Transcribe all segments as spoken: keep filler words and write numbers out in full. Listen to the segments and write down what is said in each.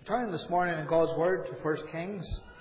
Turning this morning in God's Word to First Kings,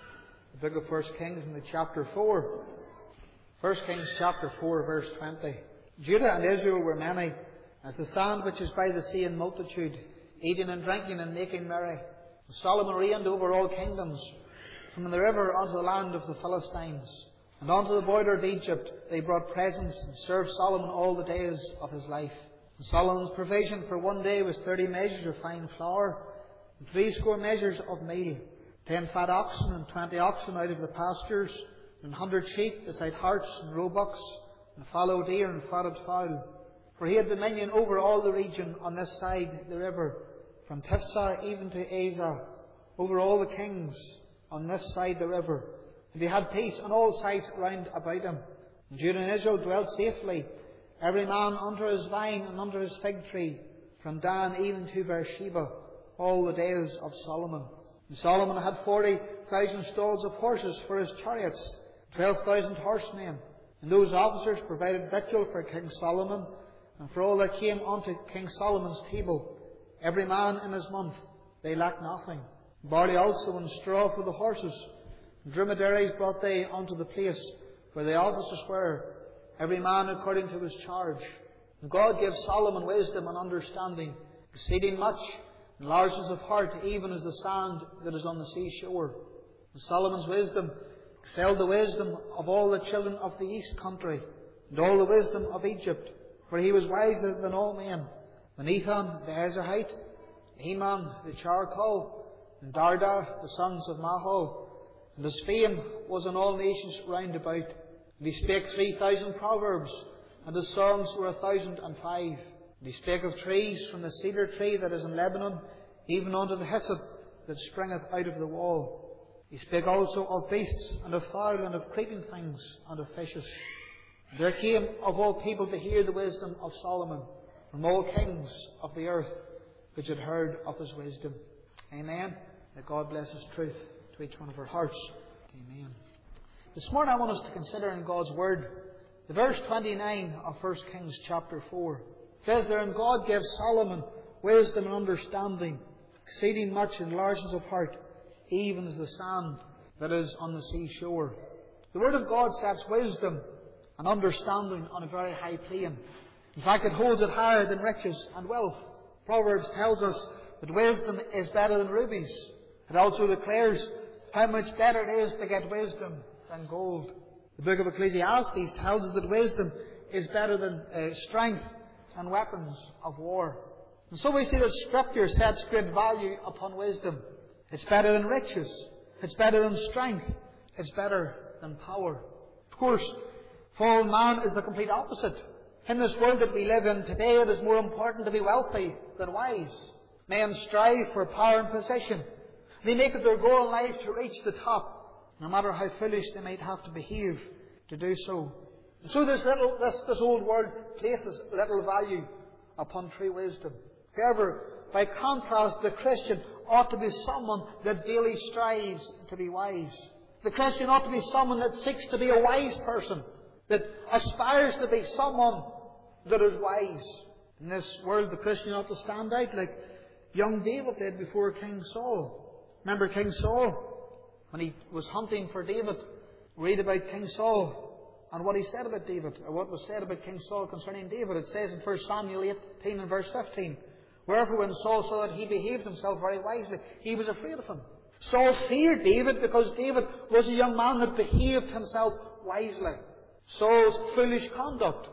the book of First Kings in the chapter four. First Kings chapter four, verse twenty. Judah and Israel were many, as the sand which is by the sea in multitude, eating and drinking and making merry. And Solomon reigned over all kingdoms, from the river unto the land of the Philistines, and unto the border of Egypt. They brought presents and served Solomon all the days of his life. And Solomon's provision for one day was thirty measures of fine flour, and threescore measures of meal, ten fat oxen and twenty oxen out of the pastures, and an hundred sheep, beside harts and roebucks, and fallow deer and fatted fowl. For he had dominion over all the region on this side the river, from Tifsah even to Azah, over all the kings on this side the river. And he had peace on all sides round about him. And Judah and Israel dwelt safely, every man under his vine and under his fig tree, from Dan even to Beersheba, all the days of Solomon. And Solomon had forty thousand stalls of horses for his chariots, twelve thousand horsemen. And those officers provided victual for King Solomon, and for all that came unto King Solomon's table, every man in his month. They lacked nothing. Barley also and straw for the horses, and dromedaries brought they unto the place where the officers were, every man according to his charge. And God gave Solomon wisdom and understanding, exceeding much, and largeness of heart, even as the sand that is on the seashore. And Solomon's wisdom excelled the wisdom of all the children of the east country, and all the wisdom of Egypt, for he was wiser than all men, than Ethan the Ezrahite, Heman the Charcoal, and Darda the sons of Mahol. And his fame was in all nations round about. And he spake three thousand proverbs, and his songs were a thousand and five. And he spake of trees, from the cedar tree that is in Lebanon, even unto the hyssop that springeth out of the wall. He spake also of beasts, and of fowl, and of creeping things, and of fishes. And there came of all people to hear the wisdom of Solomon, from all kings of the earth, which had heard of his wisdom. Amen. May God bless his truth to each one of our hearts. Amen. This morning I want us to consider in God's Word the verse twenty-nine of First Kings chapter four. It says there, and God gave Solomon wisdom and understanding, exceeding much in largeness of heart, even as the sand that is on the seashore. The Word of God sets wisdom and understanding on a very high plane. In fact, it holds it higher than riches and wealth. Proverbs tells us that wisdom is better than rubies. It also declares how much better it is to get wisdom than gold. The book of Ecclesiastes tells us that wisdom is better than uh, strength and weapons of war. And so we see that Scripture sets great value upon wisdom. It's better than riches. It's better than strength. It's better than power. Of course, fallen man is the complete opposite. In this world that we live in today, it is more important to be wealthy than wise. Men strive for power and position. They make it their goal in life to reach the top, no matter how foolish they might have to behave to do so. And so this little, this, this old world places little value upon true wisdom. However, by contrast, the Christian ought to be someone that daily strives to be wise. The Christian ought to be someone that seeks to be a wise person, that aspires to be someone that is wise. In this world, the Christian ought to stand out like young David did before King Saul. Remember King Saul? When he was hunting for David, read about King Saul and what he said about David, or what was said about King Saul concerning David. It says in First Samuel eighteen and verse fifteen, wherefore when Saul saw that he behaved himself very wisely, he was afraid of him. Saul feared David because David was a young man that behaved himself wisely. Saul's foolish conduct,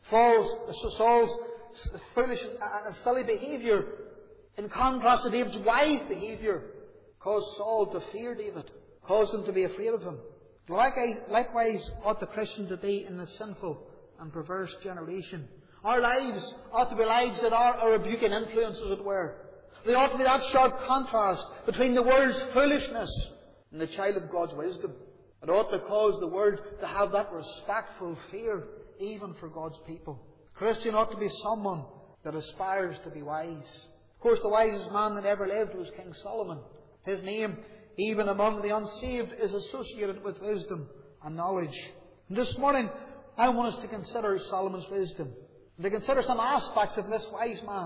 Saul's foolish and silly behaviour, in contrast to David's wise behaviour, caused Saul to fear David, caused him to be afraid of him. Likewise ought the Christian to be in the sinful and perverse generation. Our lives ought to be lives that are a rebuking influence, as it were. There ought to be that sharp contrast between the world's foolishness and the child of God's wisdom. It ought to cause the world to have that respectful fear, even for God's people. The Christian ought to be someone that aspires to be wise. Of course, the wisest man that ever lived was King Solomon. His name, even among the unsaved, is associated with wisdom and knowledge. And this morning, I want us to consider Solomon's wisdom, and to consider some aspects of this wise man,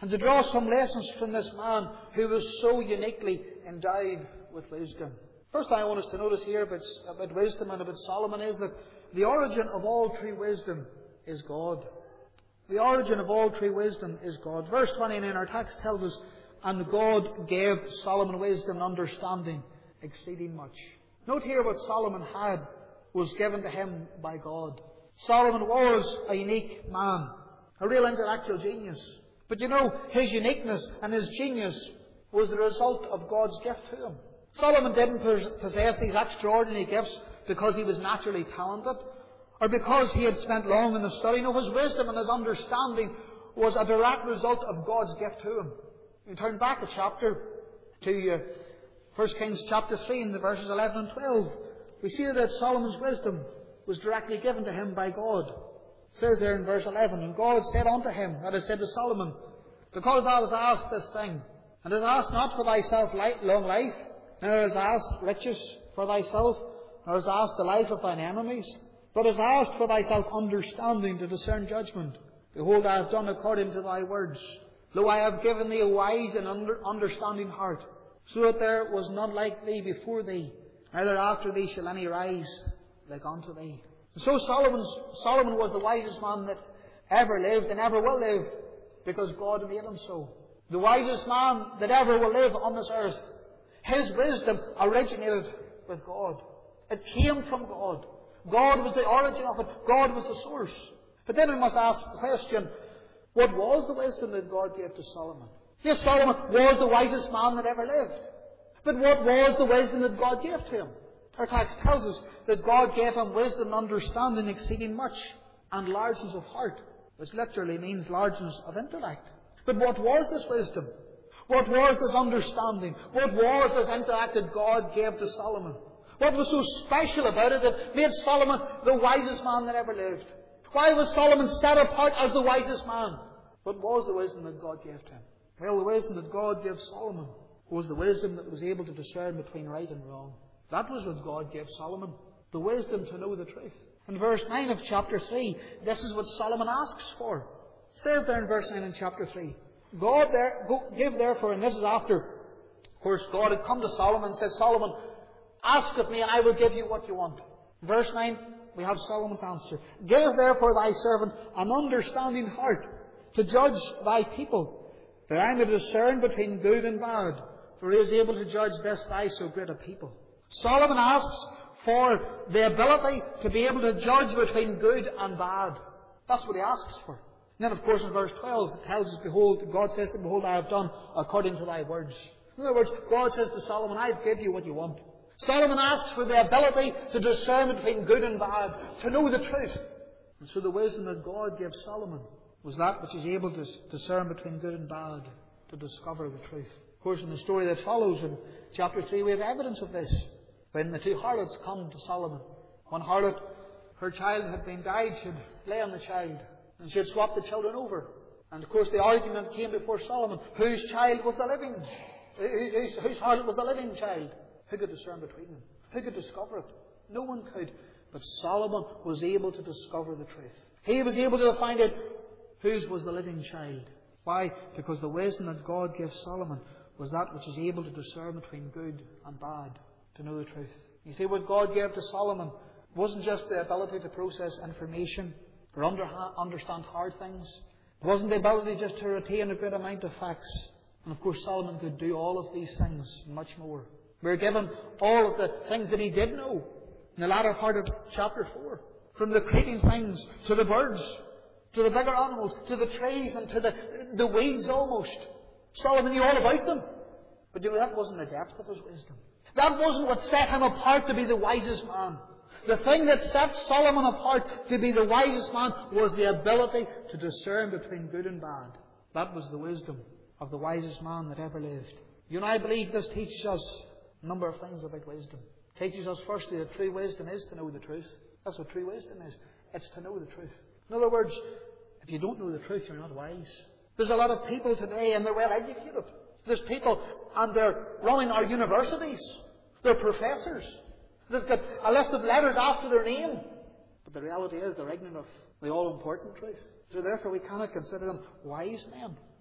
and to draw some lessons from this man who was so uniquely endowed with wisdom. First thing I want us to notice here about, about wisdom and about Solomon is that the origin of all true wisdom is God. The origin of all true wisdom is God. Verse twenty-nine, our text tells us, and God gave Solomon wisdom and understanding exceeding much. Note here what Solomon had was given to him by God. Solomon was a unique man, a real intellectual genius. But you know, his uniqueness and his genius was the result of God's gift to him. Solomon didn't possess these extraordinary gifts because he was naturally talented or because he had spent long in the study. No, his wisdom and his understanding was a direct result of God's gift to him. You turn back a chapter to uh, First Kings chapter three in the verses eleven and twelve. We see that Solomon's wisdom was directly given to him by God. It says there in verse eleven, and God said unto him, that is said to Solomon, because thou hast asked this thing, and hast asked not for thyself long life, neither hast asked riches for thyself, nor hast asked the life of thine enemies, but hast asked for thyself understanding to discern judgment. Behold, I have done according to thy words. Lo, I have given thee a wise and under, understanding heart, so that there was none like thee before thee, neither after thee shall any rise like unto thee. And so Solomon's, Solomon was the wisest man that ever lived and ever will live, because God made him so. The wisest man that ever will live on this earth. His wisdom originated with God. It came from God. God was the origin of it. God was the source. But then we must ask the question, what was the wisdom that God gave to Solomon? Yes, Solomon was the wisest man that ever lived. But what was the wisdom that God gave to him? Our text tells us that God gave him wisdom and understanding exceeding much, and largeness of heart, which literally means largeness of intellect. But what was this wisdom? What was this understanding? What was this intellect that God gave to Solomon? What was so special about it that made Solomon the wisest man that ever lived? Why was Solomon set apart as the wisest man? What was the wisdom that God gave to him? Well, the wisdom that God gave Solomon was the wisdom that was able to discern between right and wrong. That was what God gave Solomon. The wisdom to know the truth. In verse nine of chapter three, this is what Solomon asks for. It says there in verse nine in chapter three, God there, go, give therefore, and this is after, of course, God had come to Solomon and said, Solomon, ask of me and I will give you what you want. Verse nine, we have Solomon's answer. Give therefore thy servant an understanding heart to judge thy people, that I may discern between good and bad, for he is able to judge this thy so great a people. Solomon asks for the ability to be able to judge between good and bad. That's what he asks for. And then, of course, in verse twelve, it tells us, behold, God says to him, behold, I have done according to thy words. In other words, God says to Solomon, I've given you what you want. Solomon asks for the ability to discern between good and bad, to know the truth. And so the wisdom that God gave Solomon was that which is able to discern between good and bad, to discover the truth. Of course, in the story that follows in chapter three, we have evidence of this. When the two harlots come to Solomon. One harlot, her child had been died, she had lay on the child, and she had swapped the children over. And of course the argument came before Solomon, whose child was the living? Whose, whose harlot was the living child? Who could discern between them? Who could discover it? No one could. But Solomon was able to discover the truth. He was able to find out whose was the living child. Why? Because the wisdom that God gave Solomon was that which is able to discern between good and bad, to know the truth. You see, what God gave to Solomon wasn't just the ability to process information or under, understand hard things. It wasn't the ability just to retain a great amount of facts. And of course Solomon could do all of these things and much more. We're given all of the things that he did know in the latter part of chapter four. From the creeping things to the birds, to the bigger animals, to the trees and to the, the weeds almost. Solomon knew all about them. But you know, that wasn't the depth of his wisdom. That wasn't what set him apart to be the wisest man. The thing that set Solomon apart to be the wisest man was the ability to discern between good and bad. That was the wisdom of the wisest man that ever lived. You and I believe this teaches us a number of things about wisdom. It teaches us firstly that true wisdom is to know the truth. That's what true wisdom is. It's to know the truth. In other words, if you don't know the truth, you're not wise. There's a lot of people today and they're well educated. There's people and they're running our universities. They're professors. They've got a list of letters after their name. But the reality is they're ignorant of the all-important truth. So therefore we cannot consider them wise men.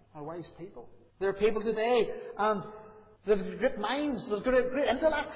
are wise people. There are people today, and they've great minds, they've great, great intellects,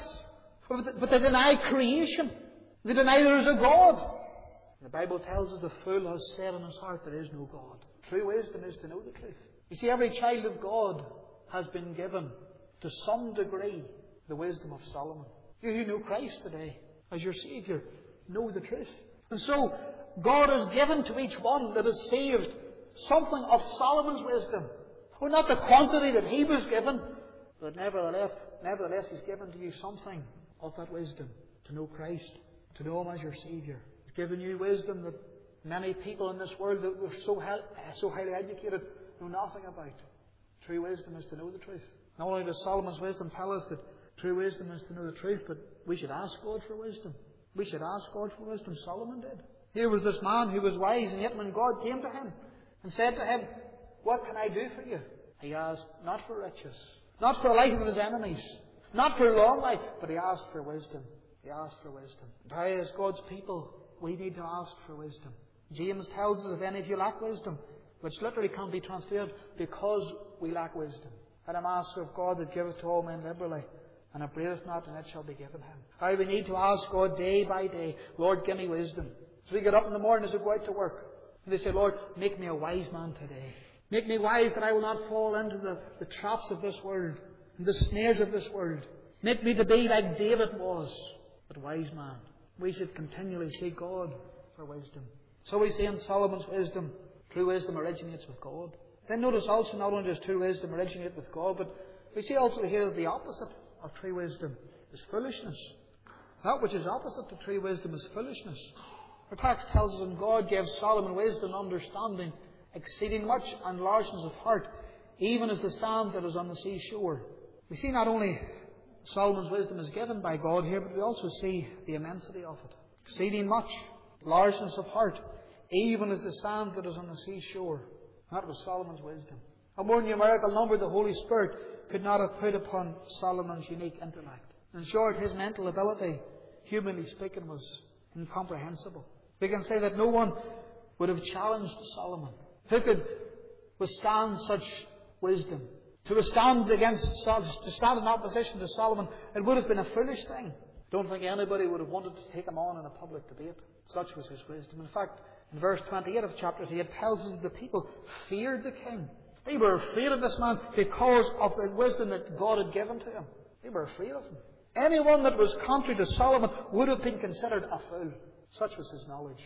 but they deny creation. They deny there is a God. The Bible tells us the fool has said in his heart there is no God. True wisdom is to know the truth. You see, every child of God has been given, to some degree, the wisdom of Solomon. You who know Christ today as your Saviour know the truth. And so, God has given to each one that is saved something of Solomon's wisdom. Well, not the quantity that he was given, but nevertheless, nevertheless He's given to you something of that wisdom. To know Christ, to know Him as your Saviour. He's given you wisdom that many people in this world that were so, so highly educated know nothing about. True wisdom is to know the truth. Not only does Solomon's wisdom tell us that true wisdom is to know the truth, but we should ask God for wisdom. We should ask God for wisdom. Solomon did. Here was this man who was wise, and yet when God came to him and said to him, "What can I do for you?" he asked not for riches, not for the life of his enemies, not for long life, but he asked for wisdom. He asked for wisdom. And how, as God's people, we need to ask for wisdom. James tells us, if any of you lack wisdom, which literally can be translated, because we lack wisdom. Let him ask of God that giveth to all men liberally, and upbraideth not, and it shall be given him. How we need to ask God day by day, Lord, give me wisdom. So we get up in the morning as we go out to work, and they say, Lord, make me a wise man today. Make me wise that I will not fall into the, the traps of this world, and the snares of this world. Make me to be like David was, but wise man. We should continually seek God for wisdom. So we see in Solomon's wisdom, true wisdom originates with God. Then notice also, not only does true wisdom originate with God, but we see also here the opposite of true wisdom is foolishness. That which is opposite to true wisdom is foolishness. The text tells us, and God gave Solomon wisdom and understanding, exceeding much, and largeness of heart, even as the sand that is on the seashore. We see not only Solomon's wisdom is given by God here, but we also see the immensity of it. Exceeding much, largeness of heart, even as the sand that is on the seashore. That was Solomon's wisdom. A more numerical number the Holy Spirit could not have put upon Solomon's unique intellect. In short, his mental ability, humanly speaking, was incomprehensible. We can say that no one would have challenged Solomon. Who could withstand such wisdom? To withstand against, to stand in opposition to Solomon, it would have been a foolish thing. I don't think anybody would have wanted to take him on in a public debate. Such was his wisdom. In fact, in verse twenty-eight of chapter three, it tells us that the people feared the king. They were afraid of this man because of the wisdom that God had given to him. They were afraid of him. Anyone that was contrary to Solomon would have been considered a fool. Such was his knowledge.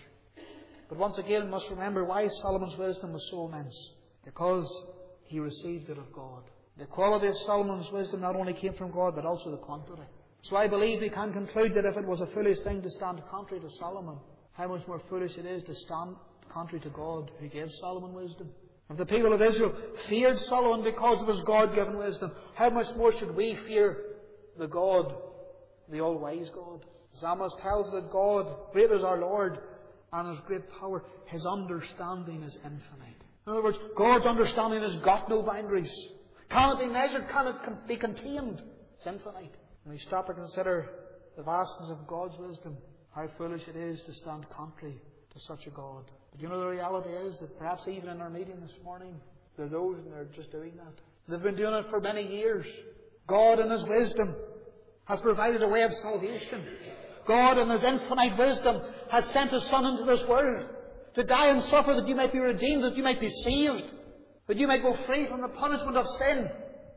But once again, we must remember why Solomon's wisdom was so immense. Because he received it of God. The quality of Solomon's wisdom not only came from God, but also the quantity. So I believe we can conclude that if it was a foolish thing to stand contrary to Solomon, how much more foolish it is to stand contrary to God, who gave Solomon wisdom. If the people of Israel feared Solomon because of his God-given wisdom, how much more should we fear the God, the all-wise God? The psalmist tells us that God, great is our Lord, and His great power, His understanding is infinite. In other words, God's understanding has got no boundaries. Cannot be measured, cannot be contained. It's infinite. When we stop to consider the vastness of God's wisdom, how foolish it is to stand contrary to such a God. But you know, the reality is that perhaps even in our meeting this morning, there are those and they're just doing that. They've been doing it for many years. God in His wisdom has provided a way of salvation. God in His infinite wisdom has sent His Son into this world to die and suffer that you might be redeemed, that you might be saved, that you might go free from the punishment of sin.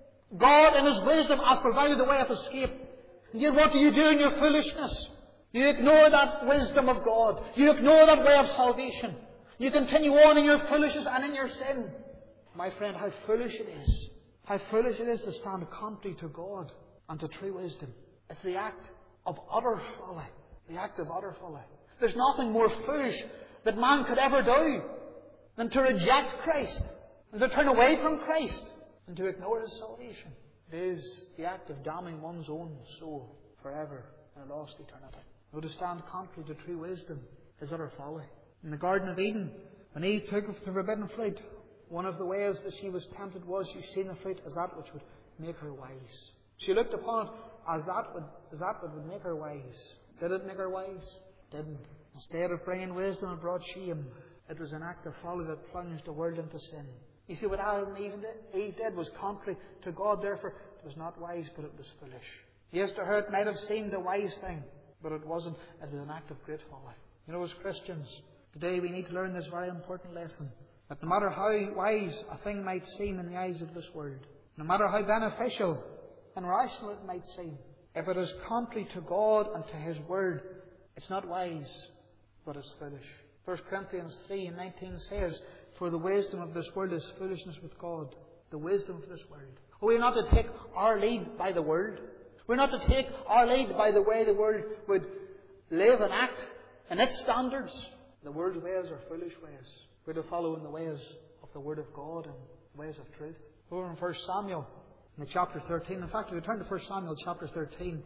God in His wisdom has provided a way of escape. And yet what do you do in your foolishness? You ignore that wisdom of God. You ignore that way of salvation. You continue on in your foolishness and in your sin. My friend, how foolish it is. How foolish it is to stand contrary to God and to true wisdom. It's the act of utter folly. The act of utter folly. There's nothing more foolish that man could ever do than to reject Christ and to turn away from Christ and to ignore His salvation. It is the act of damning one's own soul forever in a lost eternity. Though to stand contrary to true wisdom is utter folly. In the Garden of Eden, when Eve took of the forbidden fruit, one of the ways that she was tempted was she seen the fruit as that which would make her wise. She looked upon it as that would, as that which would make her wise. Did it make her wise? It didn't. Instead of bringing wisdom, it brought shame. It was an act of folly that plunged the world into sin. You see, what Adam and Eve did was contrary to God. Therefore, it was not wise, but it was foolish. Yes, to her it might have seemed a wise thing, but it wasn't. It was an act of great folly. You know, as Christians, today we need to learn this very important lesson. That no matter how wise a thing might seem in the eyes of this world, no matter how beneficial and rational it might seem, if it is contrary to God and to His Word, it's not wise, but it's foolish. First Corinthians three and nineteen says, "For the wisdom of this world is foolishness with God." The wisdom of this world. Oh, we're not to take our lead by the world. We're not to take our lead by the way the world would live and act and its standards. The world's ways are foolish ways. We're to follow in the ways of the Word of God and the ways of truth. Over in First Samuel, in the chapter thirteen. In fact, if we turn to First Samuel chapter thirteen,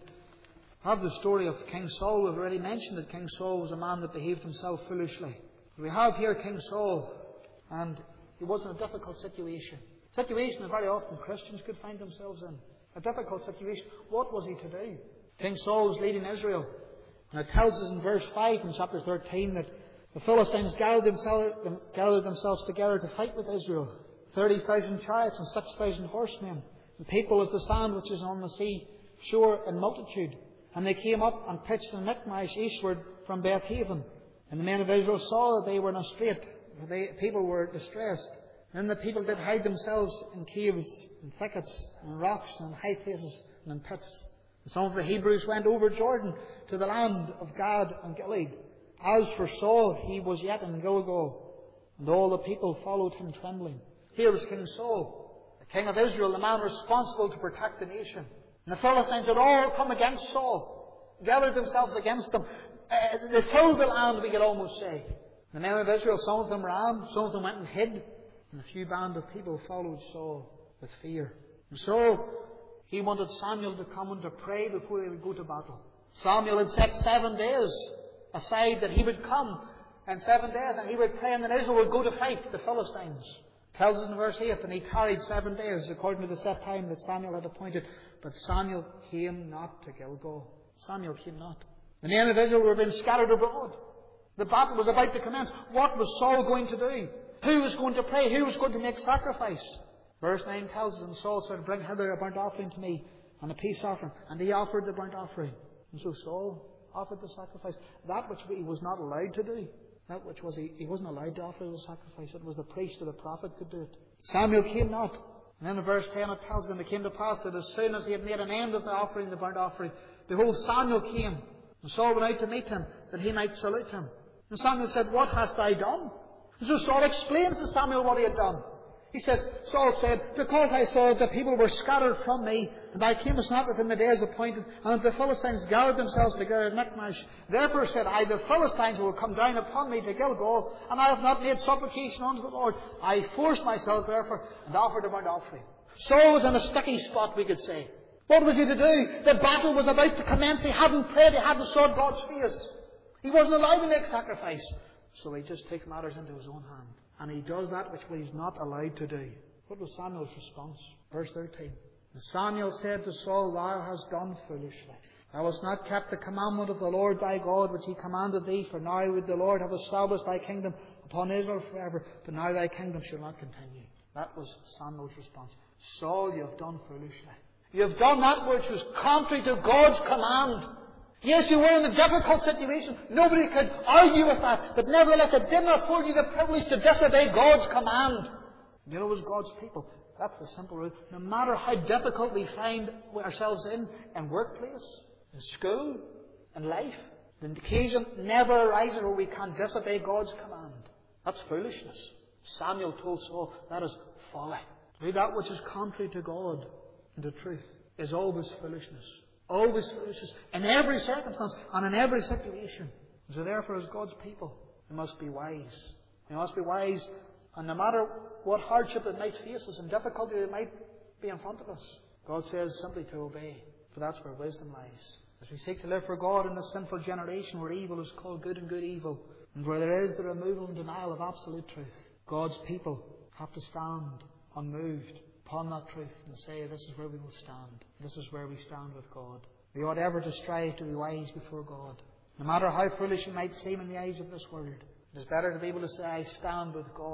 I have the story of King Saul. We've already mentioned that King Saul was a man that behaved himself foolishly. We have here King Saul, and he was in a difficult situation. A situation that very often Christians could find themselves in. A difficult situation. What was he to do? King Saul was leading Israel. And it tells us in verse five in chapter thirteen that the Philistines gathered themselves, gathered themselves together to fight with Israel. Thirty thousand chariots and six thousand horsemen. And people as the sand which is on the sea shore in multitude. And they came up and pitched in Michmash eastward from Beth Haven. And the men of Israel saw that they were in a strait. The people were distressed. Then the people did hide themselves in caves, and thickets, and rocks, and high places, and in pits. And some of the Hebrews went over Jordan to the land of Gad and Gilead. As for Saul, he was yet in Gilgal, and all the people followed him trembling. Here was King Saul, the king of Israel, the man responsible to protect the nation. And the Philistines had all come against Saul, gathered themselves against him. Uh, they filled the land, we could almost say. The men of Israel, some of them ran, some of them went and hid. And a few band of people followed Saul with fear. And so, he wanted Samuel to come and to pray before they would go to battle. Samuel had set seven days aside that he would come, and seven days, and he would pray, and then Israel would go to fight the Philistines. It tells us in verse eight, and he tarried seven days according to the set time that Samuel had appointed. But Samuel came not to Gilgal. Samuel came not. The men of Israel were being scattered abroad. The battle was about to commence. What was Saul going to do? Who was going to pray? Who was going to make sacrifice? Verse nine tells us, and Saul said, "Bring hither a burnt offering to me, and a peace offering." And he offered the burnt offering. And so Saul offered the sacrifice. That which he was not allowed to do. That which was he, he wasn't allowed to offer the sacrifice. It was the priest or the prophet could do it. Samuel came not. And then in verse ten it tells them, it came to pass that as soon as he had made an end of the offering, the burnt offering, behold, Samuel came. And Saul went out to meet him, that he might salute him. And Samuel said, "What hast thou done?" And so Saul explains to Samuel what he had done. He says, Saul said, "Because I saw that the people were scattered from me, and I camest not within the days appointed, and the Philistines gathered themselves together at Michmash. Therefore said I, the Philistines will come down upon me to Gilgal, and I have not made supplication unto the Lord. I forced myself, therefore, and offered a burnt offering." Saul was in a sticky spot, we could say. What was he to do? The battle was about to commence. He hadn't prayed. He hadn't sought God's face. He wasn't allowed to make sacrifice. So he just takes matters into his own hand. And he does that which he was not allowed to do. What was Samuel's response? Verse thirteen. And Samuel said to Saul, "Thou hast done foolishly. Thou hast not kept the commandment of the Lord thy God, which he commanded thee. For now would the Lord have established thy kingdom upon Israel forever. But now thy kingdom shall not continue." That was Samuel's response. "Saul, you have done foolishly. You have done that which was contrary to God's command. Yes, you were in a difficult situation. Nobody could argue with that. But nevertheless, it did not afford you the privilege to disobey God's command." You know, as God's people, that's the simple rule. No matter how difficult we find ourselves in, in workplace, in school, in life, the occasion never arises where we can disobey God's command. That's foolishness. Samuel told Saul, that is folly. Do that which is contrary to God and to truth is always foolishness. Always foolishness. In every circumstance and in every situation. So therefore, as God's people, we must be wise. We must be wise, and no matter what hardship that might face us and difficulty that might be in front of us, God says simply to obey, for that's where wisdom lies. As we seek to live for God in this sinful generation where evil is called good and good evil, and where there is the removal and denial of absolute truth, God's people have to stand unmoved upon that truth and say, this is where we will stand. This is where we stand with God. We ought ever to strive to be wise before God. No matter how foolish it might seem in the eyes of this world, it is better to be able to say, I stand with God,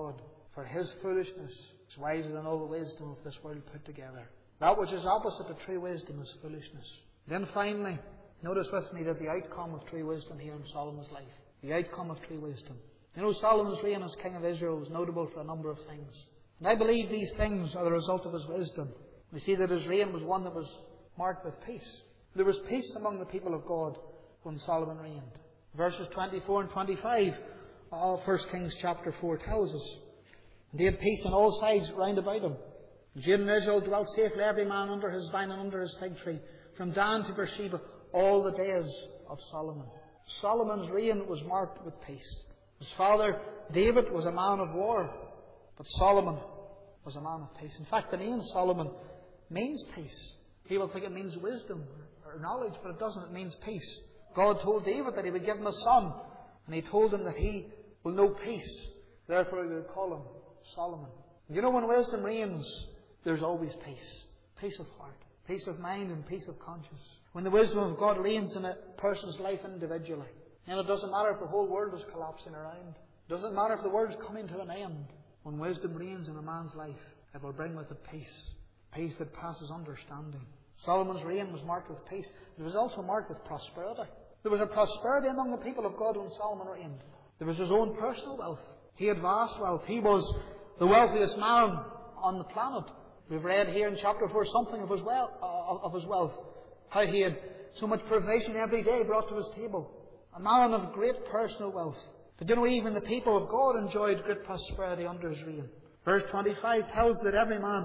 For his foolishness is wiser than all the wisdom of this world put together. That which is opposite to true wisdom is foolishness. Then finally, notice with me that the outcome of true wisdom here in Solomon's life, the outcome of true wisdom. You know, Solomon's reign as king of Israel was notable for a number of things. And I believe these things are the result of his wisdom. We see that his reign was one that was marked with peace. There was peace among the people of God when Solomon reigned. Verses twenty-four and twenty-five of First Kings chapter four tells us. And he had peace on all sides round about him. Judah and Israel dwelt safely, every man under his vine and under his fig tree, from Dan to Beersheba, all the days of Solomon. Solomon's reign was marked with peace. His father David was a man of war, but Solomon was a man of peace. In fact, the name Solomon means peace. People think it means wisdom or knowledge, but it doesn't. It means peace. God told David that he would give him a son, and he told him that he will know peace. Therefore, he would call him Solomon. You know, when wisdom reigns, there's always peace. Peace of heart, peace of mind, and peace of conscience. When the wisdom of God reigns in a person's life individually, and it doesn't matter if the whole world is collapsing around. It doesn't matter if the world's coming to an end. When wisdom reigns in a man's life, it will bring with it peace. Peace that passes understanding. Solomon's reign was marked with peace. It was also marked with prosperity. There was a prosperity among the people of God when Solomon reigned. There was his own personal wealth. He had vast wealth. He was the wealthiest man on the planet. We've read here in chapter four something of his wealth. Of his wealth. How he had so much provision every day brought to his table. A man of great personal wealth. But you know, even the people of God enjoyed great prosperity under his reign. Verse twenty-five tells that every man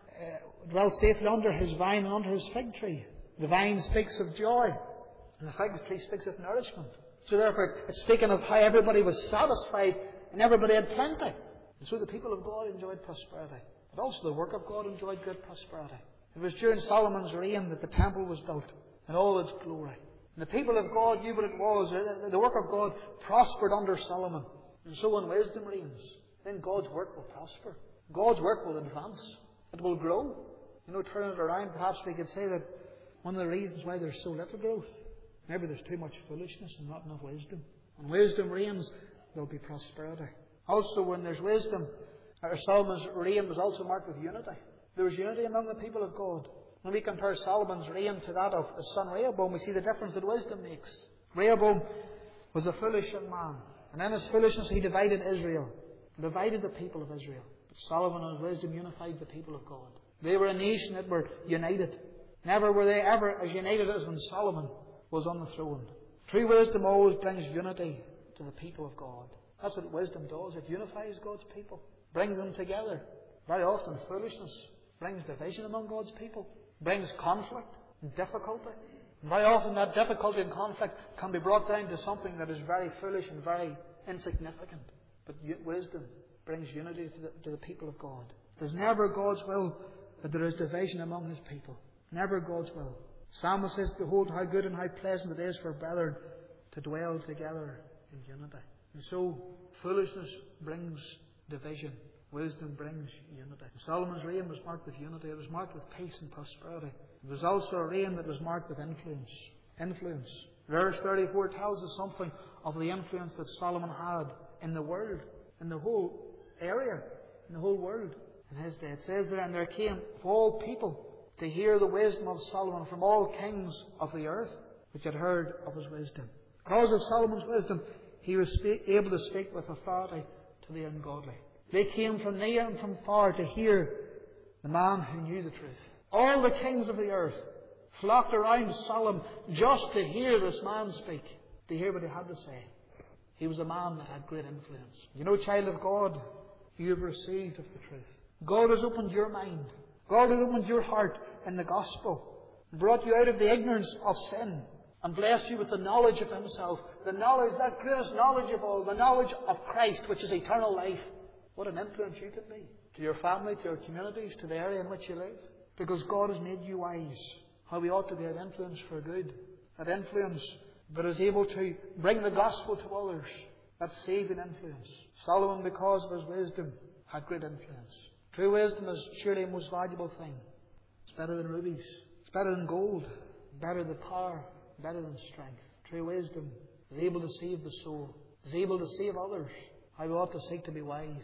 uh, dwelt safely under his vine and under his fig tree. The vine speaks of joy, and the fig tree speaks of nourishment. So therefore, it's speaking of how everybody was satisfied and everybody had plenty. And so the people of God enjoyed prosperity. But also the work of God enjoyed great prosperity. It was during Solomon's reign that the temple was built in all its glory. And the people of God knew what it was. The work of God prospered under Solomon. And so when wisdom reigns, then God's work will prosper. God's work will advance. It will grow. You know, turn it around, perhaps we could say that one of the reasons why there's so little growth, maybe there's too much foolishness and not enough wisdom. When wisdom reigns, there'll be prosperity. Also, when there's wisdom, or Solomon's reign was also marked with unity. There was unity among the people of God. When we compare Solomon's reign to that of his son Rehoboam, we see the difference that wisdom makes. Rehoboam was a foolish young man. And in his foolishness he divided Israel. Divided the people of Israel. But Solomon in his wisdom unified the people of God. They were a nation that were united. Never were they ever as united as when Solomon was on the throne. True wisdom always brings unity to the people of God. That's what wisdom does. It unifies God's people. Brings them together. Very often foolishness brings division among God's people. Brings conflict and difficulty. And very often that difficulty and conflict can be brought down to something that is very foolish and very insignificant. But wisdom brings unity to the, to the people of God. It is never God's will that there is division among His people. Never God's will. Psalmist says, "Behold how good and how pleasant it is for brethren to dwell together in unity." And so foolishness brings division. Wisdom brings unity. Solomon's reign was marked with unity. It was marked with peace and prosperity. It was also a reign that was marked with influence. Influence. Verse thirty-four tells us something of the influence that Solomon had in the world, in the whole area, in the whole world in his day. It says there, "And there came of all people to hear the wisdom of Solomon from all kings of the earth, which had heard of his wisdom." Because of Solomon's wisdom, he was able to speak with authority to the ungodly. They came from near and from far to hear the man who knew the truth. All the kings of the earth flocked around Solomon just to hear this man speak, to hear what he had to say. He was a man that had great influence. You know, child of God, you have received of the truth. God has opened your mind. God has opened your heart in the gospel, brought you out of the ignorance of sin, and blessed you with the knowledge of Himself. The knowledge, that greatest knowledge of all, the knowledge of Christ, which is eternal life. What an influence you could be to your family, to your communities, to the area in which you live. Because God has made you wise. How we ought to be an influence for good. That influence that is able to bring the gospel to others. That saving influence. Solomon, because of his wisdom, had great influence. True wisdom is surely a most valuable thing. It's better than rubies. It's better than gold. Better than power. Better than strength. True wisdom is able to save the soul. Is able to save others. How we ought to seek to be wise.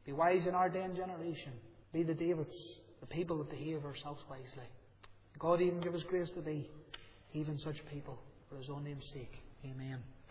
Be wise in our day and generation. Be the Davids, the people that behave ourselves wisely. God even give us grace to be even such people for His own name's sake. Amen.